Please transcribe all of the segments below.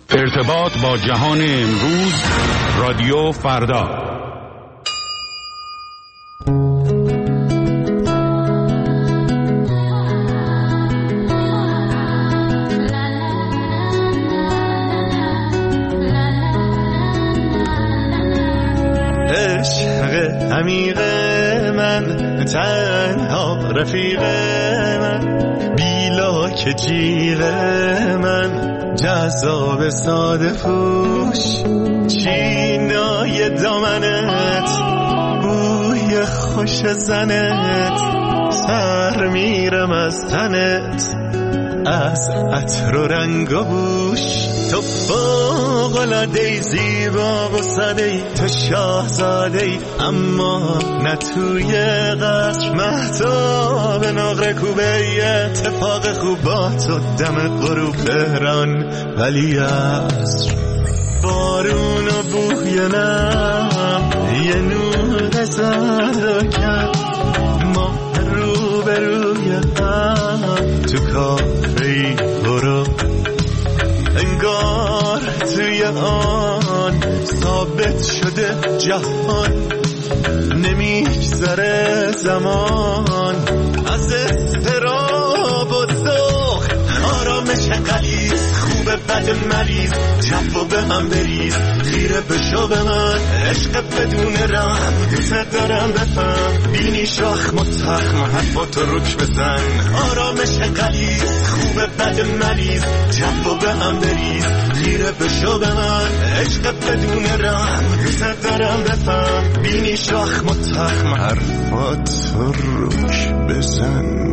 ارتباط با جهان امروز، رادیو فردا. عشق عمیق من، تنها رفیق من، بیلا که جیغ من، جذاب ساده پوش، چینای دامنت، بوی خوش زنت، سر میرم از تنت، از عطر و رنگ و بوش. تو فوق‌العاده‌ای، زیبا و ساده‌ای، تو شاهزاده‌ای، اما نه توی قصر. مهتاب نقره کوبه، اتفاق خوب با تو دم غروب تهران ولی عصر. بارون و بوی نم، یه نور زرد و کم، ما رو به روی هم تو کافه‌ای برو. انگار توی آن ثابت شده جهان، نمیگذره زمان از اضطراب و ذوق. آرامش غلیظ، خوبه بد مریض، جو به هم بریز، خیره بشو به من. عشق بدون رحم، دوست دارم بفهم، بینی شاخ متخم، حرفاتو روک بزن. آرامش غلیظ، خوبه بد مریض، جو به هم بریز، خیره بشو به من. عشق بدون رحم، دوست دارم بفهم، بینی شاخ متخم، حرفاتو روک بزن.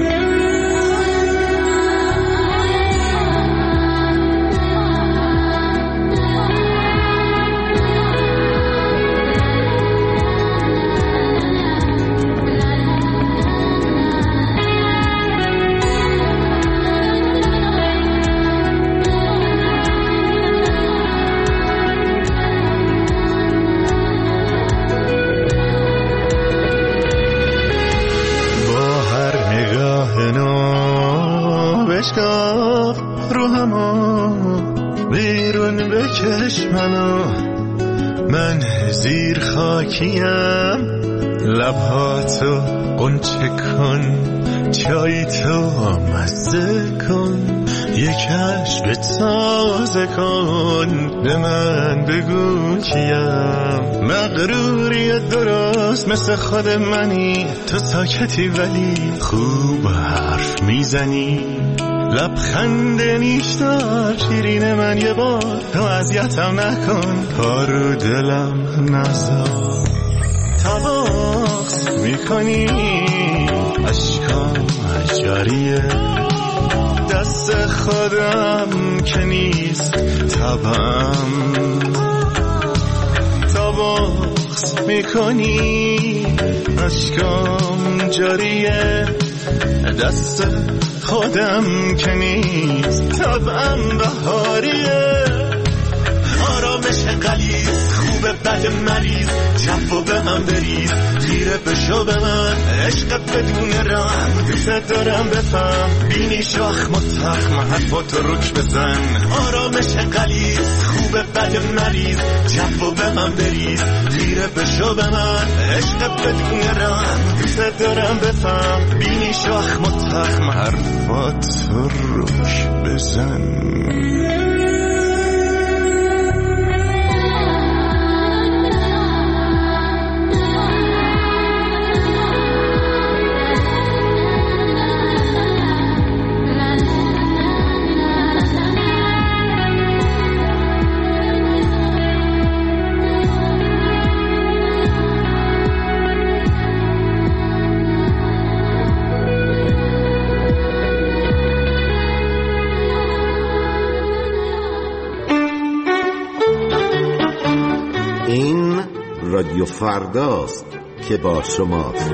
بشکاف رو همو بیرون بکش منو، من زیر خاکیم، لبهاتو قنچه کن، چای تو مزه کن، یکش به تازه کن، به من بگو کیم. مغروری درست مثل خود منی، تو ساکتی ولی خوب حرف میزنی. لبخند نیشدار شیرین من، یه بار تو اذیتم نکن، پارو دلم نزار. تواس میکنی اشکام جاریه، دست خودم که نیست طبعم. تواس میکنی اشکام جاریه، دست خودم که نیست طبعم بهاریه. آرامش غلیظ، خوبه بد مریض، جو به هم بریز، خیره بشو به من. عشق بدون رحم، دوست دارم بفهم، بینی شاخ متخم، حرفاتو روک بزن. آرامش غلیظ، خوبه بد مریض، جو به هم بریز، خیره بشو به من. عشق بدون رحم، دوست دارم بفهم، بینی شاخ متخم، حرفاتو روک بزن. رادیو فرداست که با شماست.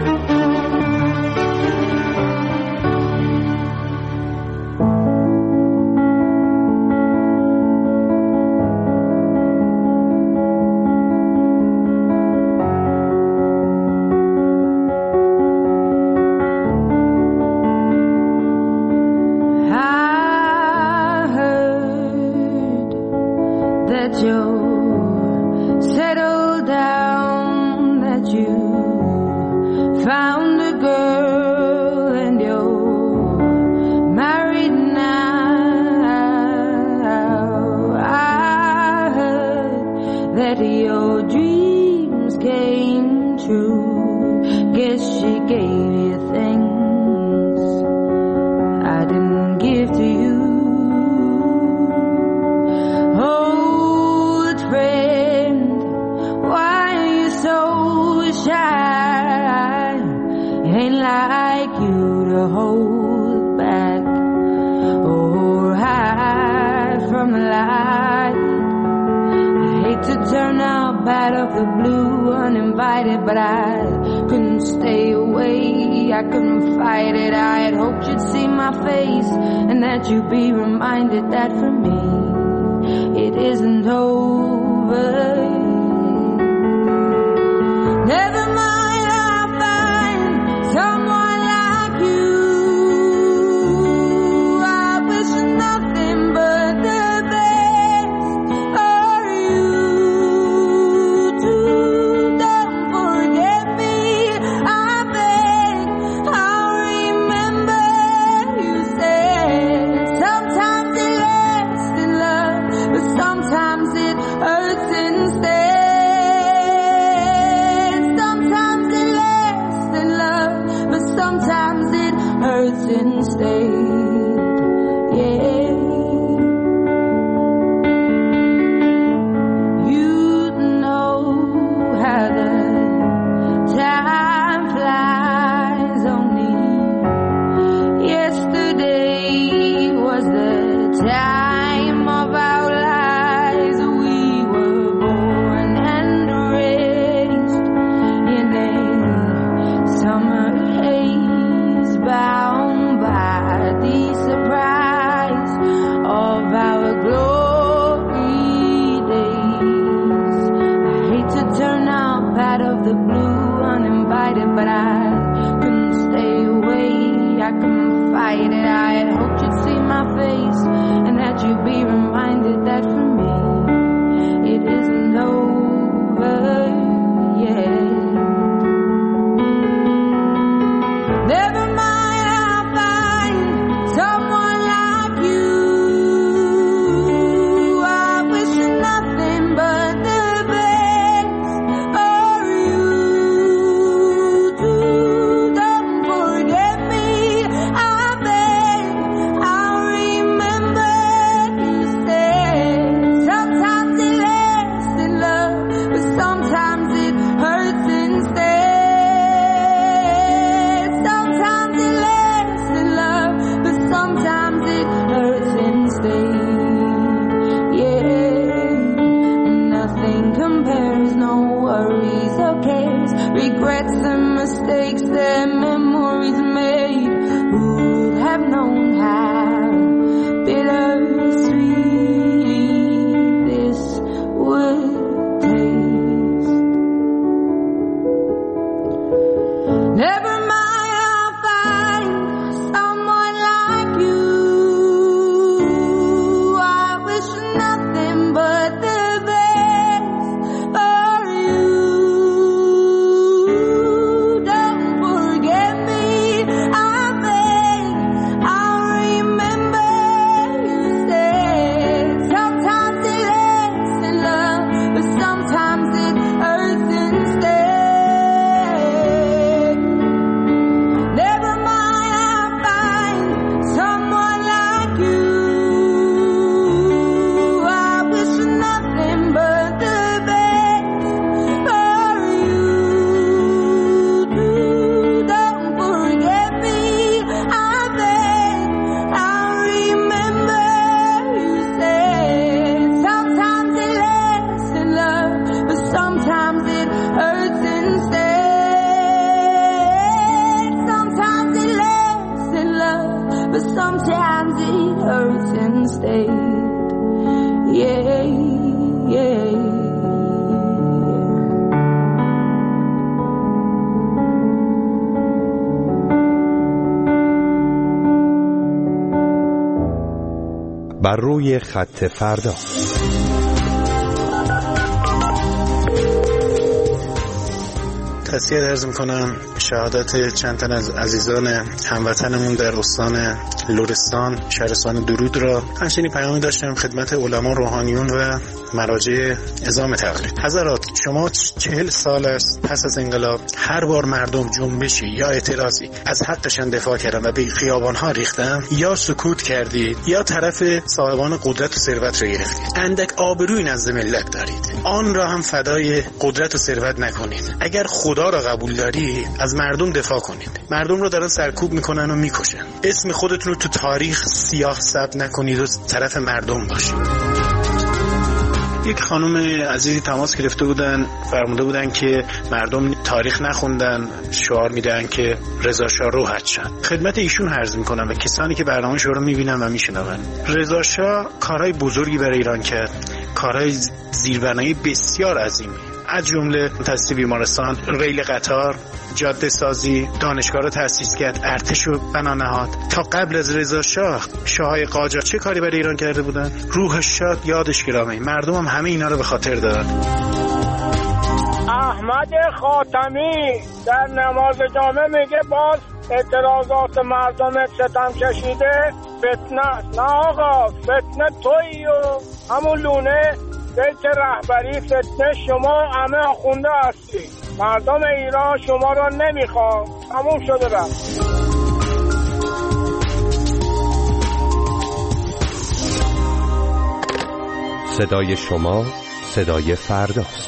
you're settled down, that you found a girl and you're married now. I heard that your dreams came true. Guess she gave you things I didn't give to you. Old friend, why are you so shy? Ain't like you to hold back or hide from the light. I hate to turn out bad of the blue, uninvited, but I couldn't stay away. I couldn't fight it. I had hoped you'd see my face and that you'd be reminded that for me it isn't over. Never mind, I'll find someone like you. I wish nothing but the best for you too. Don't forget me, I beg. I'll remember you said sometimes it lasts in love, but sometimes it hurts instead. Sometimes it lasts in love, but sometimes it hurts instead. Yeah. You know how the time flies. Only yesterday was the time of our lives. We were born and raised in a summer haze, bound by the surprise of our glory days. I hate to turn out bad of the blue, uninvited, but I couldn't stay away. I couldn't fight it. I had hoped you'd see my face and that you'd be reminded that for me it isn't over yet. Never mind, I'll find someone like you. I wish nothing but the best for you too. Don't forget me, I beg. I'll remember you said sometimes it lasts in love, but sometimes it hurts instead. Sometimes it lasts in love, but sometimes it hurts instead. Yeah, nothing compares, no worries or cares, regrets and mistakes that memories made. Who would have known how bittersweet this would taste? Never mind, I'll find someone like you. I wish nothing but the best for you. Don't forget me, I beg. I'll remember you said sometimes it lasts in love, but sometimes it hurts instead. Never mind, I'll find someone like you. I wish nothing but the best for you too. Don't forget me, I beg. I'll remember you said sometimes it lasts in love, but sometimes it hurts instead. Sometimes it lasts in love, but sometimes it hurts instead. Yeah, yeah. بر روی خط فردا. تسلیت عرض میکنم شهادت چند تن از عزیزان هموطنمون در استان لرستان شهرستان درود را. همچنین پیامی داشتم خدمت علما، روحانیون و مراجع عظام تقلید. حضرات، شما 40 سال است پس از انقلاب هر بار مردم جنبشی یا اعتراضی از حقشان دفاع کردن و به خیابان‌ها ریختن، یا سکوت کردید یا طرف صاحبان قدرت و ثروت را گرفتید. اندک آبروی نزد ملت دارید، آن را هم فدای قدرت و ثروت نکنید. اگر خدا را قبول داری از مردم دفاع کنید. مردم رو دارن سرکوب میکنن و میکشن. اسم خودتون رو تو تاریخ سیاه ثبت نکنید و طرف مردم باشید. یک خانم عزیزی تماس گرفته بودن، فرموده بودن که مردم تاریخ نخوندن، شعار میدن که رضا شاه روحت شد. خدمت ایشون عرض میکنم و کسانی که برنامه شما رو میبینن و میشنون، رضا شاه کارهای بزرگی برای ایران کرد، کارهای زیربنایی بسیار عظیمی، از جمله تأسیس بیمارستان، ریل قطار، جاده سازی، دانشگاه را تأسیس کرد، ارتش رو بنا نهاد. تا قبل از رضا شاه شاههای قاجار چه کاری برای ایران کرده بودن؟ روحش شاد، یادش گرامی. مردم هم همه اینا رو به خاطر دارن. احمد خاتمی در نماز جامعه میگه باز اعتراضات مردم ستم کشیده فتنه است. نه آقا، فتنه تویی و همون لونه بیت رهبری فتنه شما همه آخونده هستی. مردم ایران شما را نمیخواد. تموم شده رفت. صدای شما صدای فرداست.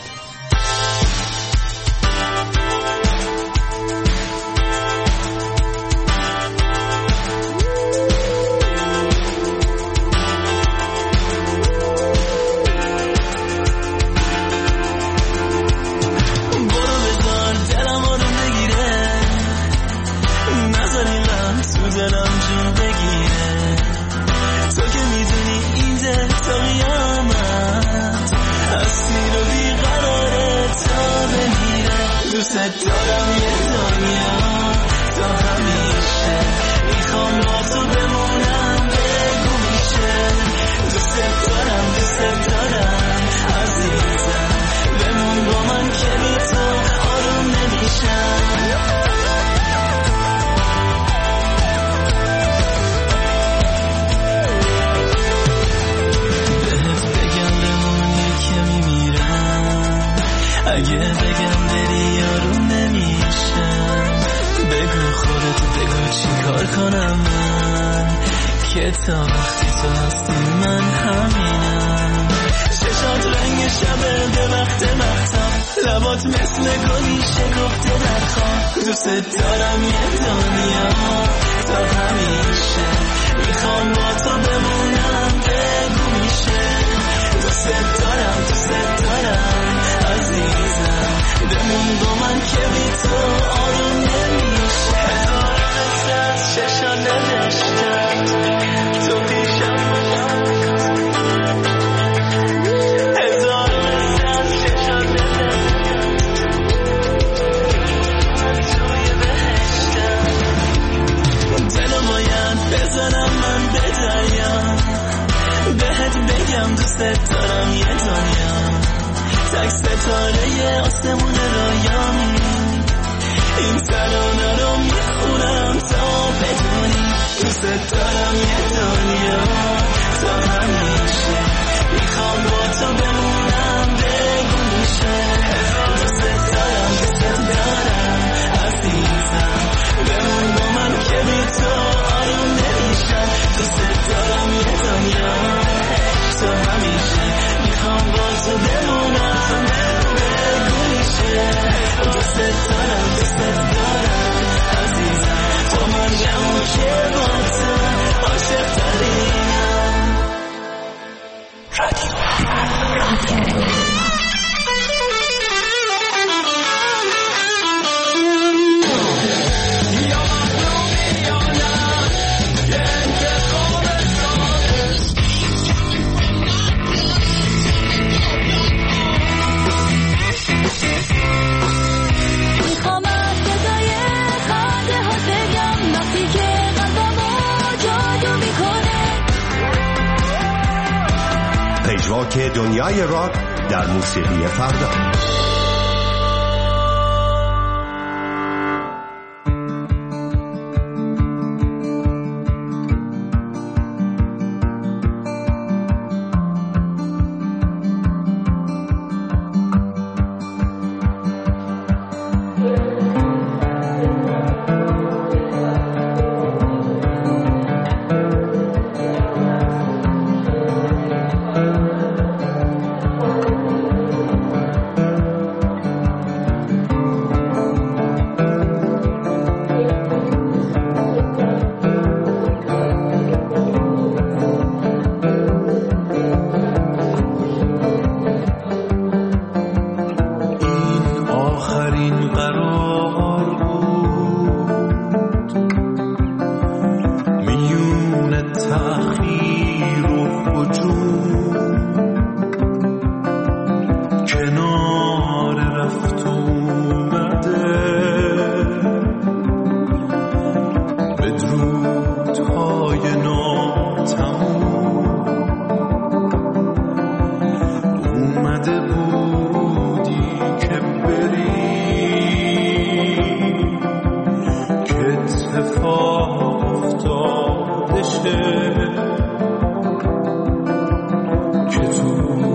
پژواک دنیای راک در موسیقی فردا.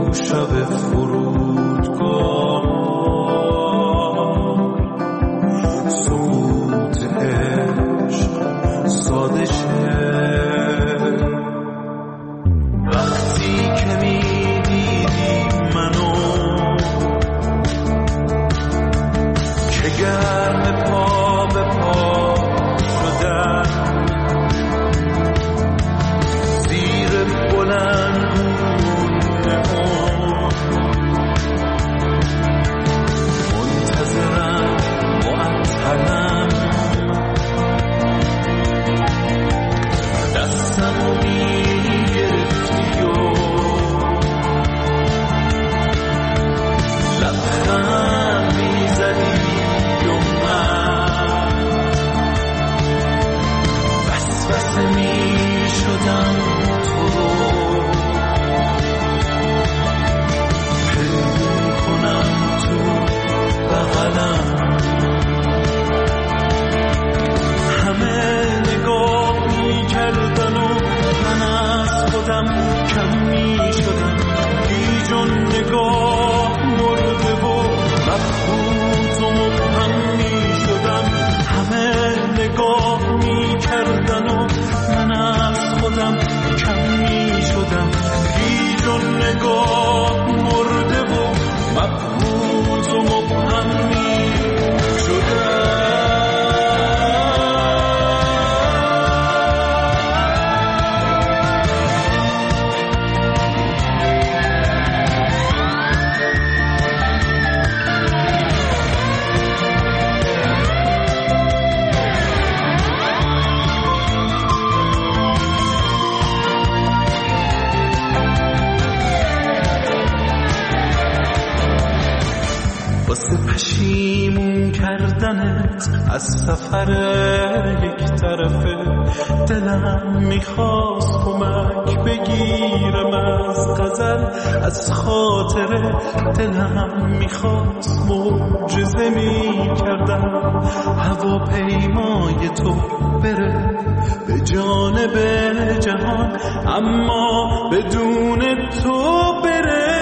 شب فرودگاه سکوت عشق ساده شه. وقتی که میدیدی منو که گرم پا به پا شدن زیر بلندگونه منتظرم معطلم دستمو میگرفتی و لبخند میزدی و من وسوسه میشدم تو رو پنهون کنم تو بغلم. همه نگاه میکردن و من از خودم کم میشدم. بیجون نگاه مرده و مبهوت و مبهم میشدم. همه نگاه میکردن و من از خودم کم میشدم. بیجون نگاه مرده و مبهوت و مبهم میشدم. واسه پشیمون کردنت از سفر یک طرفه دلم میخواست کمک بگیرم از غزل از خاطره. دلم میخواست معجزه میکردم هواپیمای تو بره به جانب جهان اما بدون تو بره.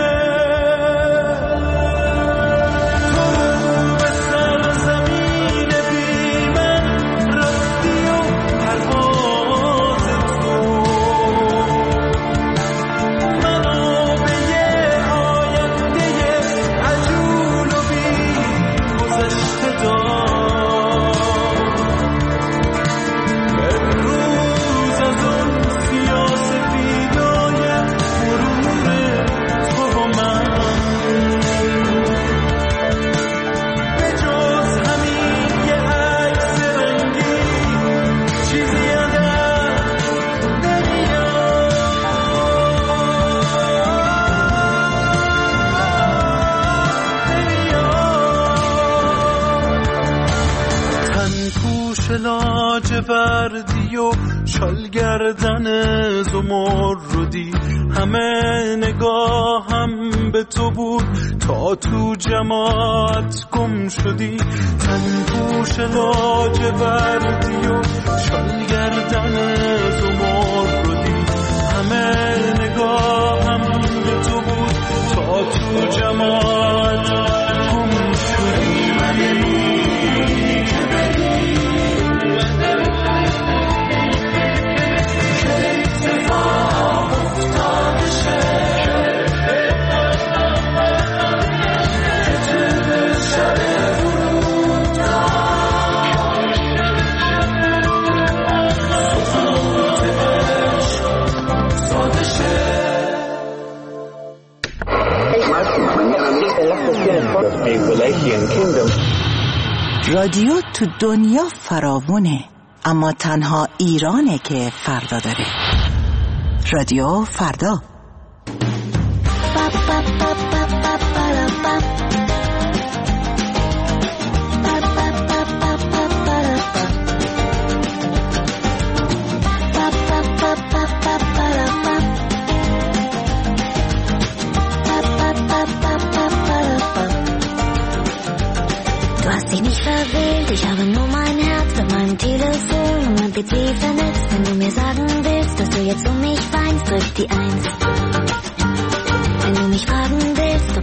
لاجوردی و شال گردن زمردی همه نگاهم به تو بود تا تو جماعت گم شدی. تنگوش لاجوردی و شال گردن زمردی همه نگاهم به تو بود تا تو جماعت گم شدی. رادیو تو دنیا فراوونه اما تنها ایرانه که فردا داره. رادیو فردا. Ich habe nur mein Herz mit meinem Telefon und mein PC vernetzt. Wenn du mir sagen willst, dass du jetzt um mich weinst, drück die 1. Wenn du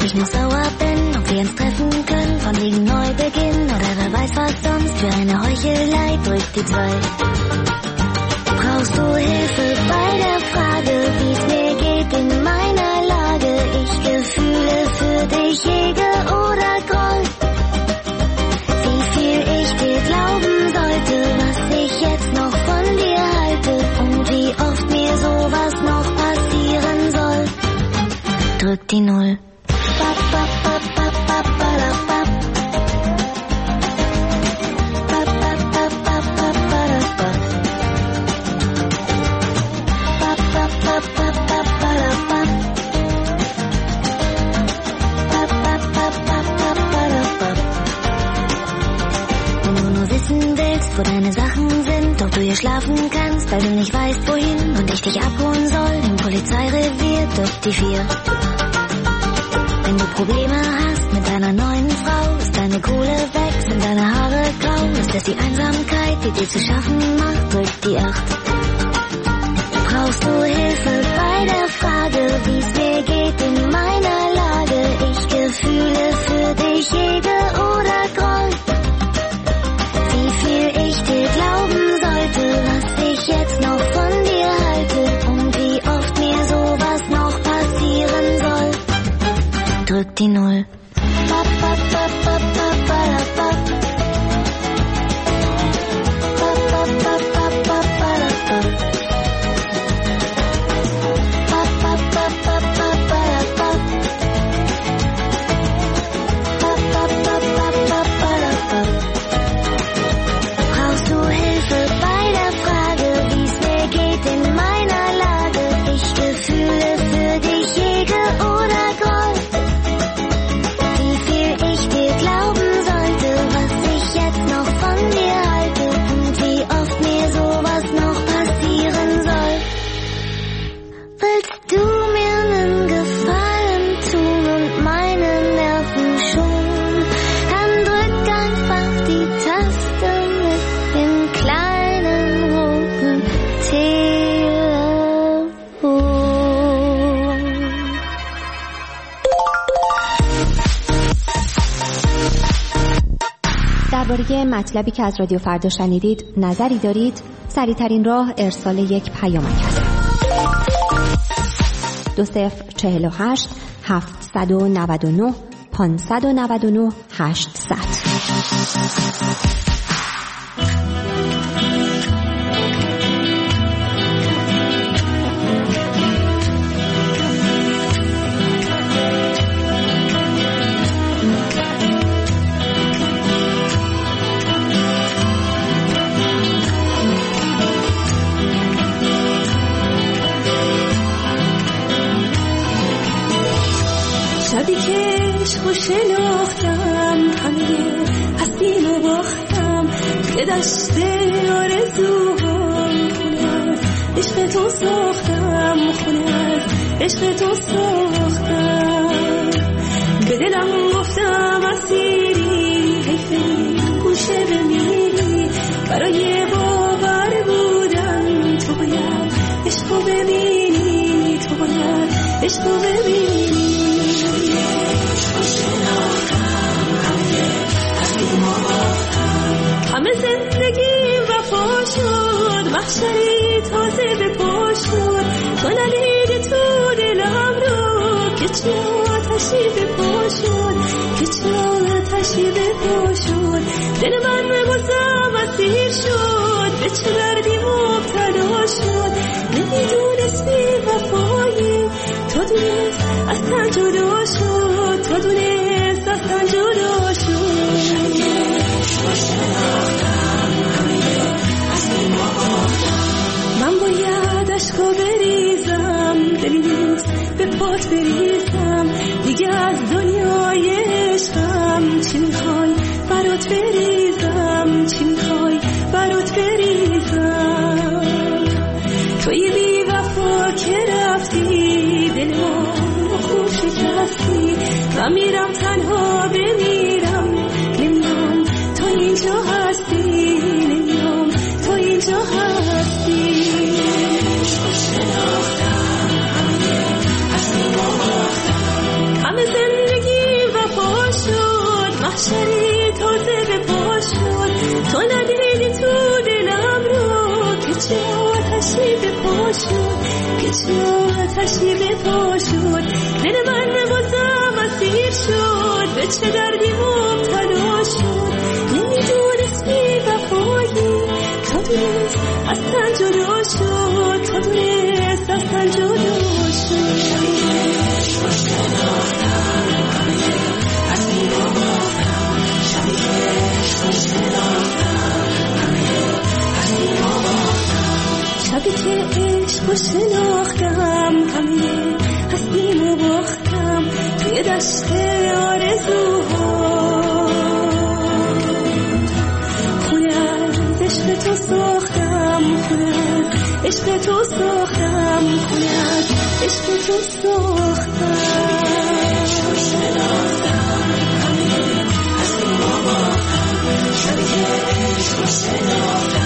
ich noch sauer bin, ob wir uns treffen können, von wegen Neubeginn oder wer weiß was sonst. Für eine Heuchelei drückt die 2. Brauchst du Hilfe bei der Frage, wie's mir geht in meiner Lage? Ich Gefühle für dich hege oder Groll? Wie viel ich dir glauben sollte, was ich jetzt noch von dir halte und wie oft mir sowas noch passieren soll. Drück die 0. Wo deine Sachen sind, ob du hier schlafen kannst, weil du nicht weißt wohin und ich dich abholen soll im Polizeirevier, dürft die 4. Wenn du Probleme hast mit deiner neuen Frau, ist deine Kohle weg, sind deine Haare grau, ist es die Einsamkeit, die dir zu schaffen macht, drückt die 8. Brauchst du Hilfe bei der Frage, wie's mir geht in meiner Lage? Ich Gefühle für dich hege oder Groll? Wie viel ich dir glauben sollte, was ich jetzt noch von dir halte und wie oft mir sowas noch passieren soll. Drück die 0. درباره مطلبی که از رادیو فردا شنیدید نظری دارید؟ سریع‌ترین راه ارسال یک پیامک است. 2048 799 599 800. شبی که عشقو شناختم همه هستیم و باختم توی دشت آرزوهام خونه از عشق تو ساختم خونه از عشق تو ساختم به دلم گفتم اسیری حیفه گوشه بمیری برای باور بودن تو باید عشقو ببینی تو باید عشقو ببینی همه زندگیم وفا شد محشری تازه به پا شد تو ندیدی تو دلم رو که چه آتشی به پا شد که چه آتشی به پا شد دل من بازم اسیر شد به چه دردی مبتلا شد نمیدونست بی وفایی تو دونست از تن جدا شد تو دونست از تن جدا شد من باید عشقو بریزم دلی نیست به پات بریزم دیگه از دنیای عشقم چی میخوای برات بریزم چی میخوای برات بریزم توی بی وفا که رفتی دل من خوب شکستی من میرم تنها بمیرم نمیام تو اینجا هستی نمیام تو اینجا هستی همه زندگی چه آتشی به پا شد دل من بازم اسیر شد به چه دردی مبتلا شد نمیدونست بی وفایی تا دونست اصلا جدا شد تا دونست اصلا جدا شد شبی که عشق رو شناختم همه هستیم و باختم توی دشت آرزوها خونه از عشق تو ساختم خونه از عشق تو ساختم خونه از عشق تو ساختم شبی که عشق رو شناختم